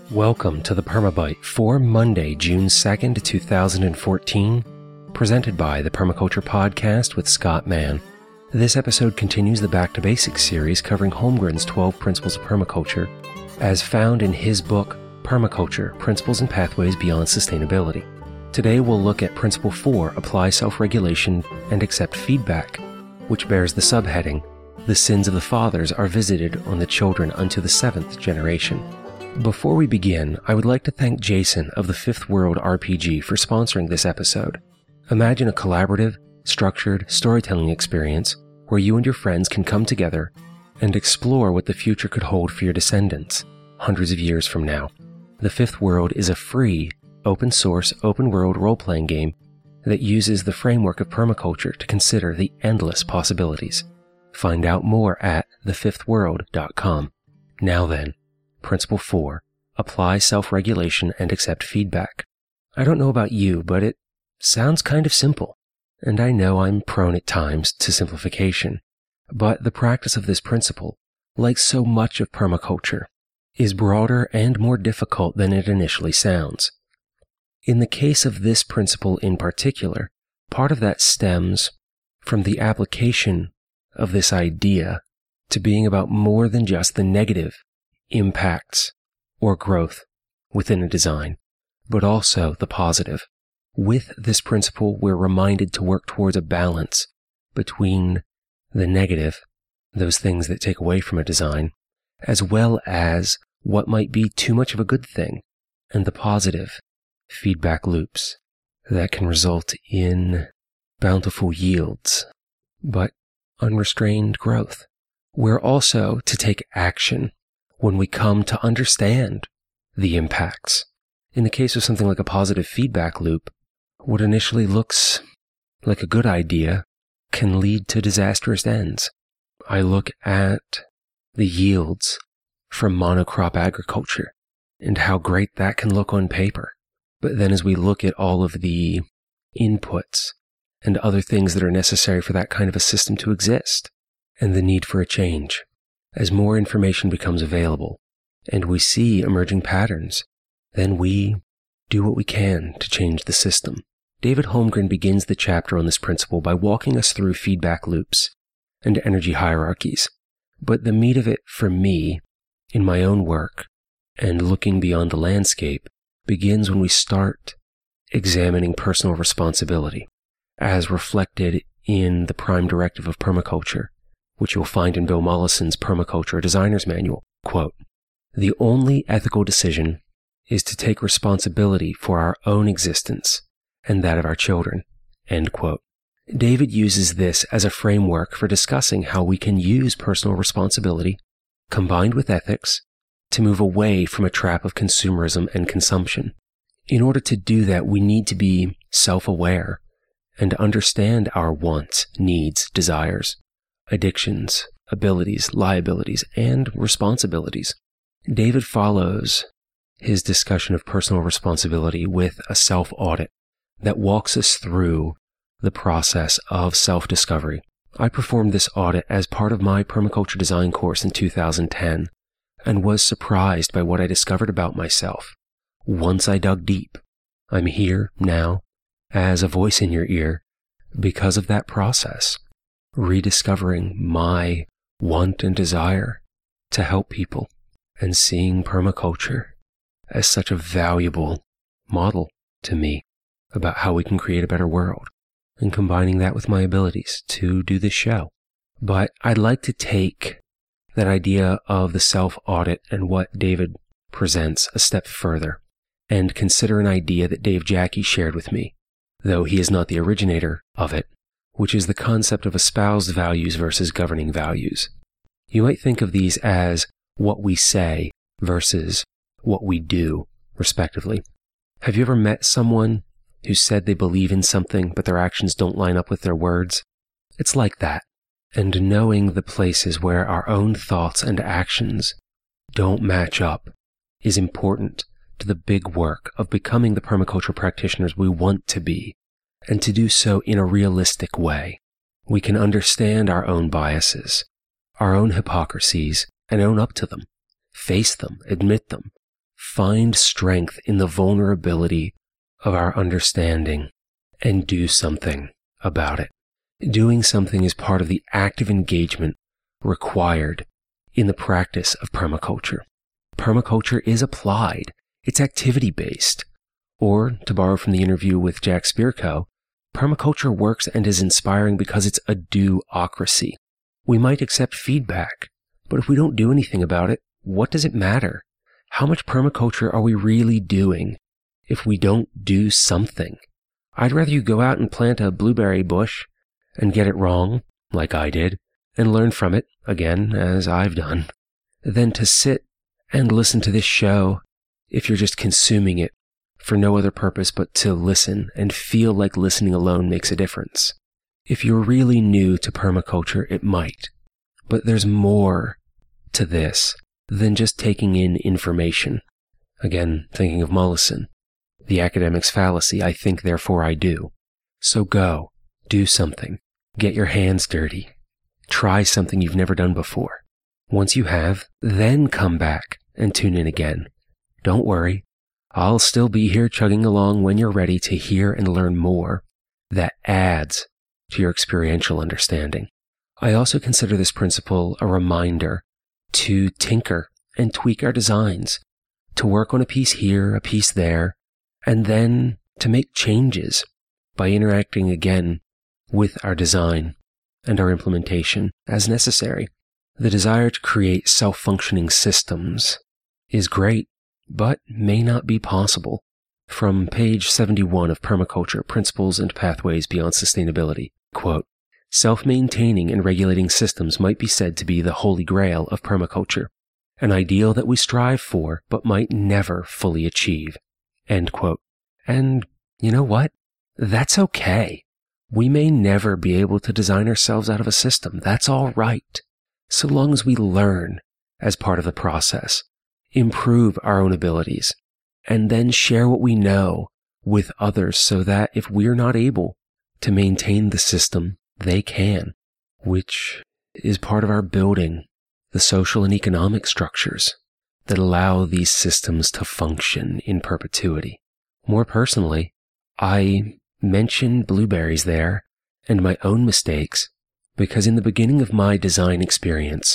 Welcome to the Permabyte for Monday, June 2nd, 2014, presented by the Permaculture Podcast with Scott Mann. This episode continues the Back to Basics series covering Holmgren's 12 Principles of Permaculture, as found in his book, Permaculture, Principles and Pathways Beyond Sustainability. Today we'll look at Principle 4, Apply Self-Regulation and Accept Feedback, which bears the subheading, The Sins of the Fathers are Visited on the Children unto the Seventh Generation. Before we begin, I would like to thank Jason of the Fifth World RPG for sponsoring this episode. Imagine a collaborative, structured storytelling experience where you and your friends can come together and explore what the future could hold for your descendants, hundreds of years from now. The Fifth World is a free, open-source, open-world role-playing game that uses the framework of permaculture to consider the endless possibilities. Find out more at thefifthworld.com. Now then, Principle 4, Apply Self-Regulation and Accept Feedback. I don't know about you, but it sounds kind of simple, and I know I'm prone at times to simplification. But the practice of this principle, like so much of permaculture, is broader and more difficult than it initially sounds. In the case of this principle in particular, part of that stems from the application of this idea to being about more than just the negative impacts or growth within a design, but also the positive. With this principle, we're reminded to work towards a balance between the negative, those things that take away from a design, as well as what might be too much of a good thing, and the positive feedback loops that can result in bountiful yields, but unrestrained growth. We're also to take action when we come to understand the impacts. In the case of something like a positive feedback loop, what initially looks like a good idea can lead to disastrous ends. I look at the yields from monocrop agriculture and how great that can look on paper. But then as we look at all of the inputs and other things that are necessary for that kind of a system to exist, and the need for a change, as more information becomes available and we see emerging patterns, then we do what we can to change the system. David Holmgren begins the chapter on this principle by walking us through feedback loops and energy hierarchies. But the meat of it for me, in my own work, and looking beyond the landscape, begins when we start examining personal responsibility, as reflected in the prime directive of permaculture, which you'll find in Bill Mollison's Permaculture Designer's Manual. Quote, "The only ethical decision is to take responsibility for our own existence and that of our children." End quote. David uses this as a framework for discussing how we can use personal responsibility, combined with ethics, to move away from a trap of consumerism and consumption. In order to do that, we need to be self-aware and understand our wants, needs, desires, addictions, abilities, liabilities, and responsibilities. David follows his discussion of personal responsibility with a self-audit that walks us through the process of self-discovery. I performed this audit as part of my permaculture design course in 2010 and was surprised by what I discovered about myself. Once I dug deep, I'm here now as a voice in your ear because of that process, rediscovering my want and desire to help people and seeing permaculture as such a valuable model to me about how we can create a better world, and combining that with my abilities to do this show. But I'd like to take that idea of the self-audit and what David presents a step further and consider an idea that Dave Jacke shared with me, though he is not the originator of it, which is the concept of espoused values versus governing values. You might think of these as what we say versus what we do, respectively. Have you ever met someone who said they believe in something, but their actions don't line up with their words? It's like that. And knowing the places where our own thoughts and actions don't match up is important to the big work of becoming the permaculture practitioners we want to be, and to do so in a realistic way. We can understand our own biases, our own hypocrisies, and own up to them, face them, admit them, find strength in the vulnerability of our understanding and do something about it. Doing something is part of the active engagement required in the practice of permaculture. Permaculture is applied. It's activity-based. Or, to borrow from the interview with Jack Spirko, permaculture works and is inspiring because it's a do-ocracy. We might accept feedback, but if we don't do anything about it, what does it matter? How much permaculture are we really doing if we don't do something? I'd rather you go out and plant a blueberry bush and get it wrong, like I did, and learn from it, again, as I've done, than to sit and listen to this show if you're just consuming it for no other purpose but to listen and feel like listening alone makes a difference. If you're really new to permaculture, it might. But there's more to this than just taking in information. Again, thinking of Mollison, the academic's fallacy, I think, therefore I do. So go, do something, get your hands dirty, try something you've never done before. Once you have, then come back and tune in again. Don't worry, I'll still be here chugging along when you're ready to hear and learn more that adds to your experiential understanding. I also consider this principle a reminder to tinker and tweak our designs, to work on a piece here, a piece there, and then to make changes by interacting again with our design and our implementation as necessary. The desire to create self-functioning systems is great, but may not be possible. From page 71 of Permaculture, Principles and Pathways Beyond Sustainability, quote, self-maintaining and regulating systems might be said to be the holy grail of permaculture, an ideal that we strive for but might never fully achieve, end quote. And you know what? That's okay. We may never be able to design ourselves out of a system. That's all right. So long as we learn as part of the process, improve our own abilities, and then share what we know with others so that if we're not able to maintain the system, they can, which is part of our building the social and economic structures that allow these systems to function in perpetuity. More personally, I mentioned blueberries there and my own mistakes because in the beginning of my design experience,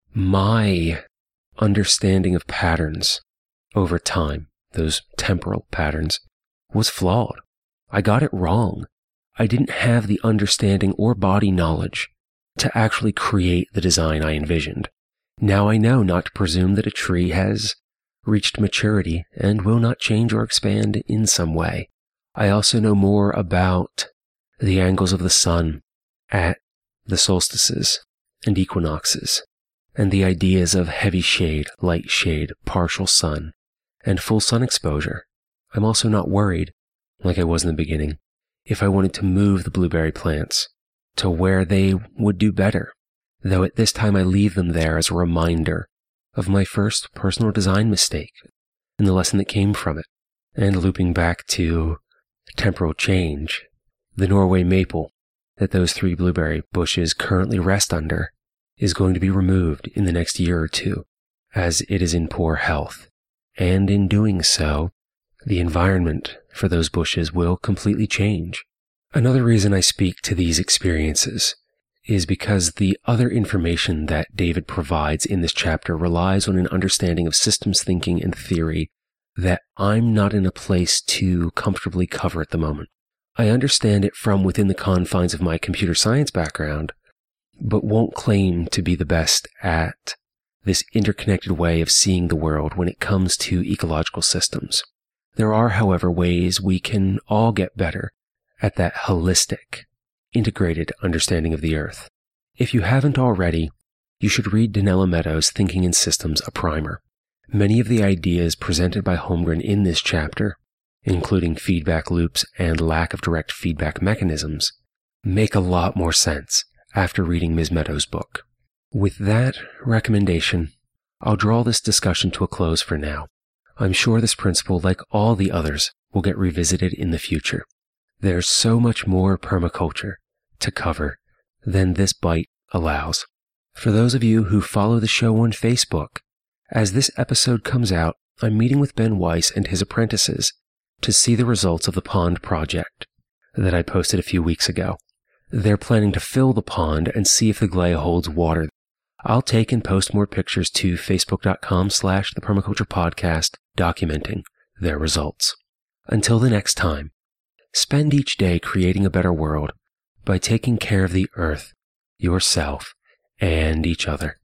my understanding of patterns over time, those temporal patterns, was flawed. I got it wrong. I didn't have the understanding or body knowledge to actually create the design I envisioned. Now I know not to presume that a tree has reached maturity and will not change or expand in some way. I also know more about the angles of the sun at the solstices and equinoxes, and the ideas of heavy shade, light shade, partial sun, and full sun exposure. I'm also not worried, like I was in the beginning, if I wanted to move the blueberry plants to where they would do better, though at this time I leave them there as a reminder of my first personal design mistake and the lesson that came from it. And looping back to temporal change, the Norway maple that those 3 blueberry bushes currently rest under is going to be removed in the next year or 2 as it is in poor health. And in doing so, the environment for those bushes will completely change. Another reason I speak to these experiences is because the other information that David provides in this chapter relies on an understanding of systems thinking and theory that I'm not in a place to comfortably cover at the moment. I understand it from within the confines of my computer science background, but won't claim to be the best at this interconnected way of seeing the world when it comes to ecological systems. There are, however, ways we can all get better at that holistic, integrated understanding of the earth. If you haven't already, you should read Donella Meadows' Thinking in Systems, a primer. Many of the ideas presented by Holmgren in this chapter, including feedback loops and lack of direct feedback mechanisms, make a lot more sense after reading Ms. Meadows' book. With that recommendation, I'll draw this discussion to a close for now. I'm sure this principle, like all the others, will get revisited in the future. There's so much more permaculture to cover than this bite allows. For those of you who follow the show on Facebook, as this episode comes out, I'm meeting with Ben Weiss and his apprentices to see the results of the pond project that I posted a few weeks ago. They're planning to fill the pond and see if the Glea holds water. I'll take and post more pictures to facebook.com/thepermaculturepodcast documenting their results. Until the next time, spend each day creating a better world by taking care of the earth, yourself, and each other.